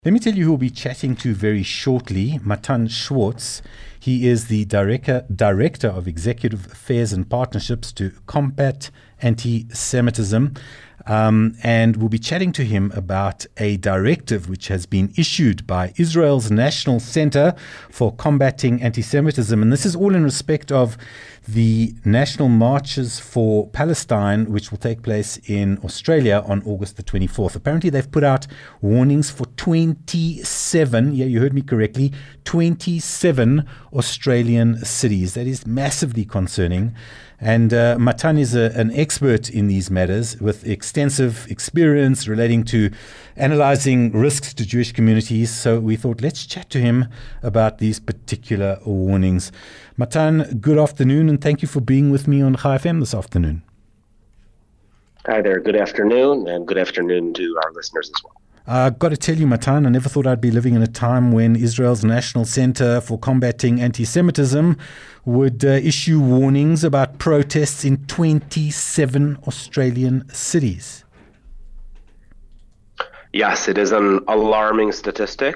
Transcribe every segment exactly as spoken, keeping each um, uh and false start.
Let me tell you who we'll be chatting to very shortly, Matan Schwartz. He is the director, director of Executive Affairs and Partnerships to Combat Anti-Semitism. Um, and we'll be chatting to him about a directive which has been issued by Israel's National Center for Combating Anti-Semitism. And this is all in respect of the national marches for Palestine, which will take place in Australia on August the twenty-fourth. Apparently, they've put out warnings for twenty-seven, yeah, you heard me correctly, twenty-seven Australian cities. That is massively concerning. And uh, Matan is a, an expert in these matters with extensive experience relating to analyzing risks to Jewish communities. So we thought, let's chat to him about these particular warnings. Matan, good afternoon, and thank you for being with me on Chai F M this afternoon. Hi there. Good afternoon, and good afternoon to our listeners as well. I've got to tell you, Matan, I never thought I'd be living in a time when Israel's National Center for Combating Anti-Semitism would uh, issue warnings about protests in twenty-seven Australian cities. Yes, it is an alarming statistic.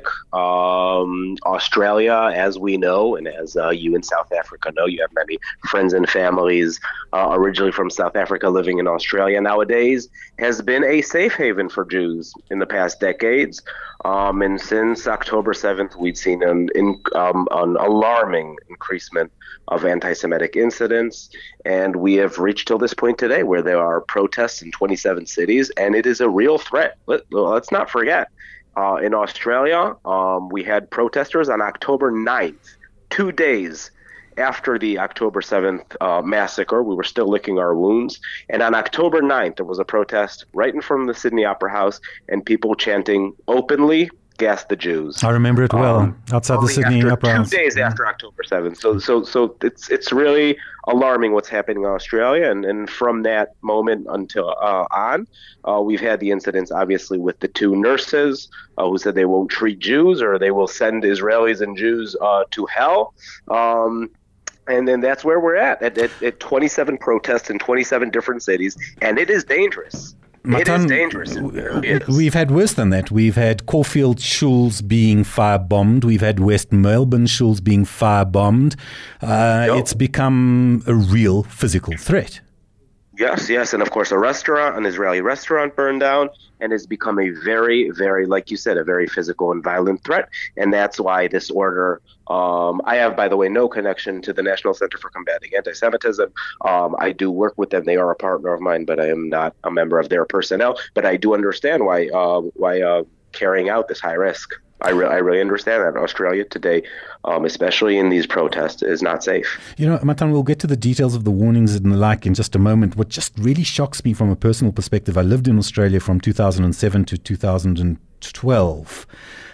Um, Australia, as we know, and as uh, you in South Africa know, you have many friends and families uh, originally from South Africa living in Australia nowadays, has been a safe haven for Jews in the past decades. Um, and since October seventh, we've seen an, in, um, an alarming increasement of anti-Semitic incidents. And we have reached till this point today where there are protests in twenty-seven cities, and it is a real threat. Let, let's not forget, uh, in Australia, um, we had protesters on October ninth, two days after the October seventh uh, massacre. We were still licking our wounds. And on October ninth, there was a protest right in front of the Sydney Opera House, and people chanting openly, "Gas the Jews." I remember it well, um, outside the Sydney Opera House. Two days yeah. after October seventh. So so, so it's it's really alarming what's happening in Australia. And, and from that moment until uh, on, uh, we've had the incidents, obviously, with the two nurses uh, who said they won't treat Jews, or they will send Israelis and Jews uh, to hell. Um And then that's where we're at, at, at, at twenty-seven protests in twenty-seven different cities, and it is dangerous. Matan, it is dangerous. It really is. We've had worse than that. We've had Caulfield schools being firebombed. We've had West Melbourne schools being firebombed. Uh, yep. It's become a real physical threat. Yes, yes. And of course, a restaurant, an Israeli restaurant burned down, and has become a very, very, like you said, a very physical and violent threat. And that's why this order, um, I have, by the way, no connection to the National Center for Combating Anti-Semitism. Um, I do work with them. They are a partner of mine, but I am not a member of their personnel. But I do understand why, uh, why uh, carrying out this high risk. I, re- I really understand that Australia today, um, especially in these protests, is not safe. You know, Matan, we'll get to the details of the warnings and the like in just a moment. What just really shocks me from a personal perspective, I lived in Australia from two thousand seven to two thousand twelve.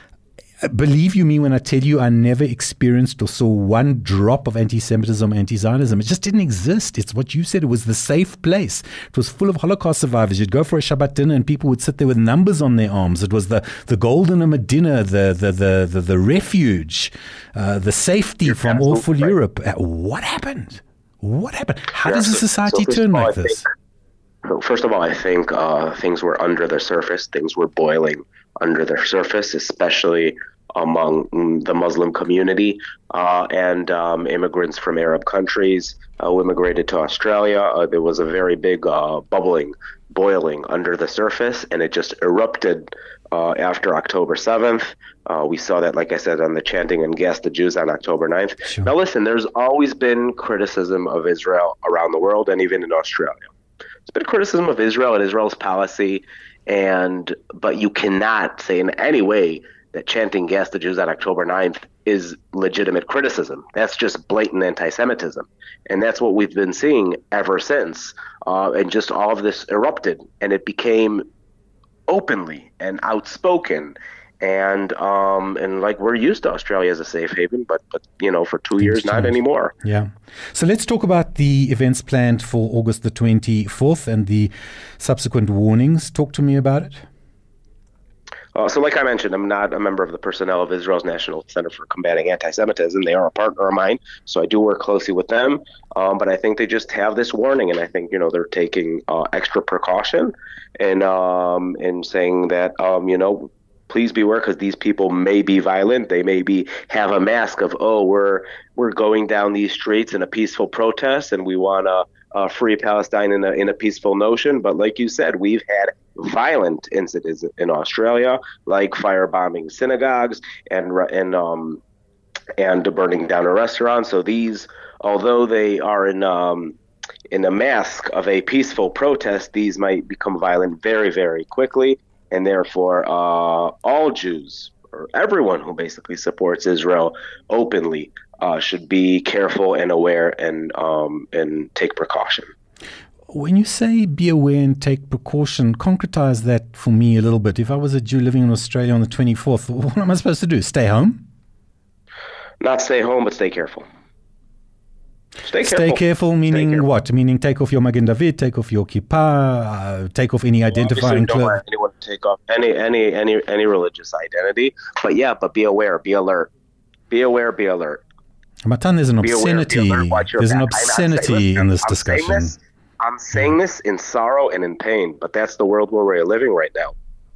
Believe you me when I tell you I never experienced or saw one drop of anti-Semitism, anti-Zionism. It just didn't exist. It's what you said. It was the safe place. It was full of Holocaust survivors. You'd go for a Shabbat dinner and people would sit there with numbers on their arms. It was the, the golden Medina, the, the, the, the, the refuge, uh, the safety You're from awful right. Europe. Uh, what happened? What happened? How yeah, does a society so turn all, like I this? Think, first of all, I think uh, things were under the surface. Things were boiling under the surface, especially among the Muslim community uh, and um, immigrants from Arab countries uh, who immigrated to Australia. Uh, there was a very big uh, bubbling, boiling under the surface, and it just erupted uh, after October seventh. Uh, we saw that, like I said, on the chanting and "Gas the Jews" on October ninth. Sure. Now, listen, there's always been criticism of Israel around the world and even in Australia. There's been criticism of Israel and Israel's policy, and but you cannot say in any way that chanting "Gas the Jews" on October ninth is legitimate criticism. That's just blatant anti-Semitism. And that's what we've been seeing ever since. Uh, and just all of this erupted, and it became openly and outspoken. And um, and like we're used to Australia as a safe haven, but, but you know, for two Things years, not anymore. Yeah. So let's talk about the events planned for August the twenty-fourth and the subsequent warnings. Talk to me about it. Uh, so like I mentioned, I'm not a member of the personnel of Israel's National Center for Combating Anti-Semitism. They are a partner of mine, so I do work closely with them. Um, but I think they just have this warning, and I think, you know, they're taking uh, extra precaution in, um, in saying that, um, you know, please beware, because these people may be violent. They may be have a mask of, oh, we're we're going down these streets in a peaceful protest, and we want to uh, free Palestine in a in a peaceful notion. But like you said, we've had violent incidents in Australia, like firebombing synagogues and and um and burning down a restaurant. So these, although they are in um in a mask of a peaceful protest, these might become violent very, very quickly. And therefore, uh, all Jews, or everyone who basically supports Israel openly, uh, should be careful and aware and um, and take precaution. When you say be aware and take precaution, concretize that for me a little bit. If I was a Jew living in Australia on the twenty-fourth, what am I supposed to do? Stay home? Not stay home, but stay careful. Stay careful. Stay careful, meaning Stay careful. What? Meaning take off your Magen David, take off your kippah, uh, take off any well, identifying clothes. Don't want anyone to take off any any any any religious identity. But yeah, but be aware, be alert, be aware, be alert. Matan, there's an be obscenity. Aware, be alert, there's back. an obscenity saying, in this I'm discussion. Saying this, I'm saying this in sorrow and in pain, but that's the world where we're living right now.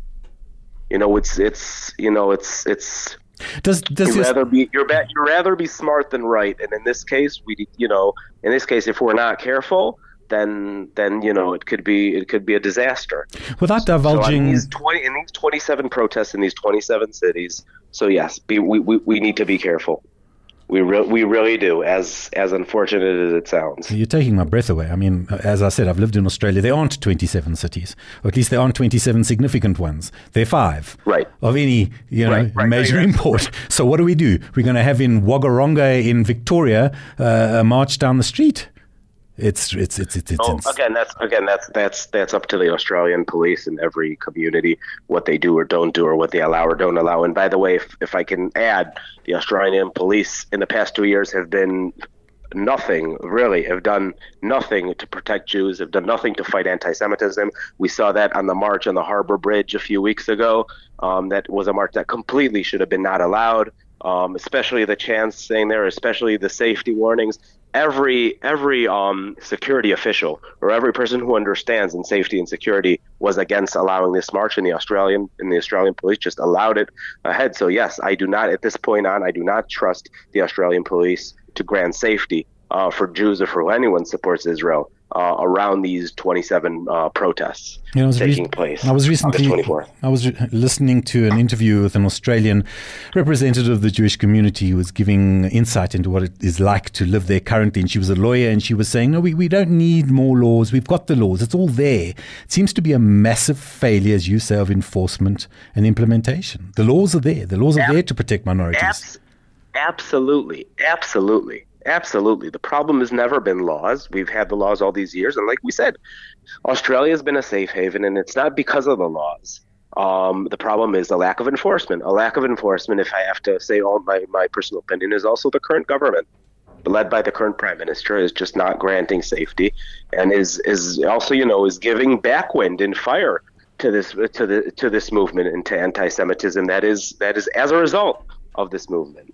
You know, it's it's you know it's it's. Does does you rather be you're ba- you rather be smart than right, and in this case, we you know in this case, if we're not careful, then then you know it could be it could be a disaster. Without divulging, so in these twenty in these twenty-seven protests in these twenty-seven cities, so yes, be, we, we we need to be careful. We re- we really do, as as unfortunate as it sounds. You're taking my breath away. I mean, as I said, I've lived in Australia. There aren't twenty-seven cities, or at least there aren't twenty-seven significant ones. There are five right. of any you know right, right, major right, import. Right. So what do we do? We're going to have in Waggaronga in Victoria uh, a march down the street. It's it's it's it's, it's oh, again that's again that's that's that's up to the Australian police in every community what they do or don't do, or what they allow or don't allow. And by the way, if, if I can add, the Australian police in the past two years have been nothing, really, have done nothing to protect Jews, have done nothing to fight anti-Semitism. We saw that on the march on the Harbour Bridge a few weeks ago. Um, that was a march that completely should have been not allowed. Um, especially the chants saying there, especially the safety warnings. Every every um, security official or every person who understands in safety and security was against allowing this march, and the Australian and the Australian police just allowed it ahead. So yes, I do not at this point on I do not trust the Australian police to grant safety uh, for Jews or for anyone supports Israel uh, around these twenty-seven uh, protests you know, taking re- place I was recently, on the twenty-fourth. I was re- listening to an interview with an Australian representative of the Jewish community who was giving insight into what it is like to live there currently. And she was a lawyer, and she was saying, no, we, we don't need more laws. We've got the laws. It's all there. It seems to be a massive failure, as you say, of enforcement and implementation. The laws are there. The laws are Ab- there to protect minorities. Abs- absolutely. Absolutely. Absolutely. The problem has never been laws. We've had the laws all these years. And like we said, Australia has been a safe haven, and it's not because of the laws. Um, the problem is a lack of enforcement. A lack of enforcement, if I have to say all my, my personal opinion, is also the current government, led by the current prime minister, is just not granting safety, and is is also, you know, is giving backwind and fire to this to the to this movement and to anti-Semitism that is that is as a result of this movement.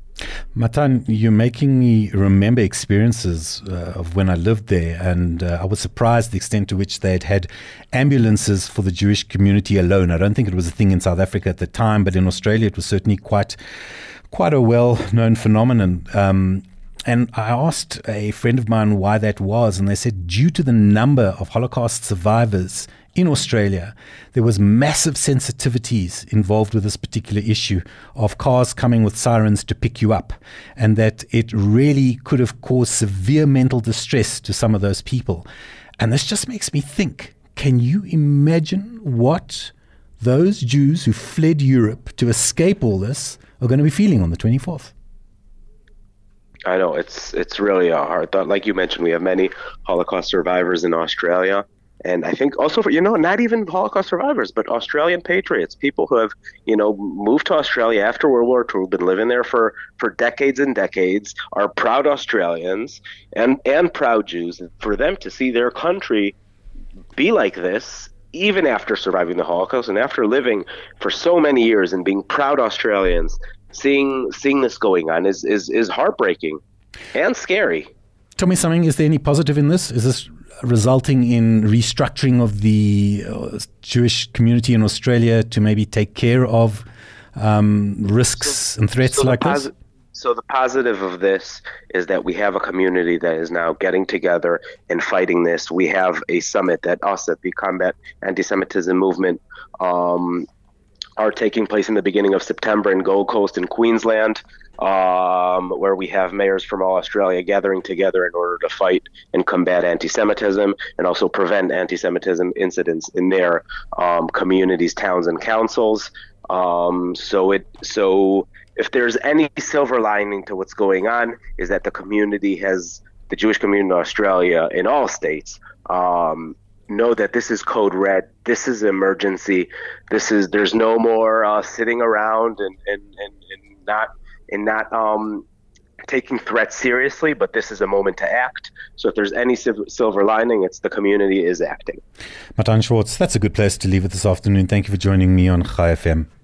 Matan, you're making me remember experiences uh, of when I lived there, and uh, I was surprised the extent to which they had had ambulances for the Jewish community alone. I don't think it was a thing in South Africa at the time, but in Australia it was certainly quite quite a well-known phenomenon. Um, and I asked a friend of mine why that was, and they said due to the number of Holocaust survivors in Australia, there was massive sensitivities involved with this particular issue of cars coming with sirens to pick you up, and that it really could have caused severe mental distress to some of those people. And this just makes me think, can you imagine what those Jews who fled Europe to escape all this are going to be feeling on the twenty-fourth? I know, it's it's really a hard thought. Like you mentioned, we have many Holocaust survivors in Australia. And I think also for, you know, not even Holocaust survivors, but Australian patriots, people who have, you know, moved to Australia after World War Two, been living there for, for decades and decades, are proud Australians and, and proud Jews. For them to see their country be like this, even after surviving the Holocaust and after living for so many years and being proud Australians, seeing seeing this going on is, is, is heartbreaking and scary. Tell me something, is there any positive in this? Is this resulting in restructuring of the uh, Jewish community in Australia to maybe take care of um, risks so, and threats so like posi- this? So the positive of this is that we have a community that is now getting together and fighting this. We have a summit that us at the Combat Anti-Semitism Movement um, are taking place in the beginning of September in Gold Coast in Queensland, um, where we have mayors from all Australia gathering together in order to fight and combat anti-Semitism and also prevent anti-Semitism incidents in their um, communities, towns, and councils. Um, so it so if there's any silver lining to what's going on is that the community has, the Jewish community in Australia, in all states, um, know that this is code red. This is emergency. This is, there's no more uh, sitting around and, and, and, and not and not um, taking threats seriously, but this is a moment to act. So if there's any sil- silver lining, it's the community is acting. Matan Schwartz, that's a good place to leave it this afternoon. Thank you for joining me on Chai F M.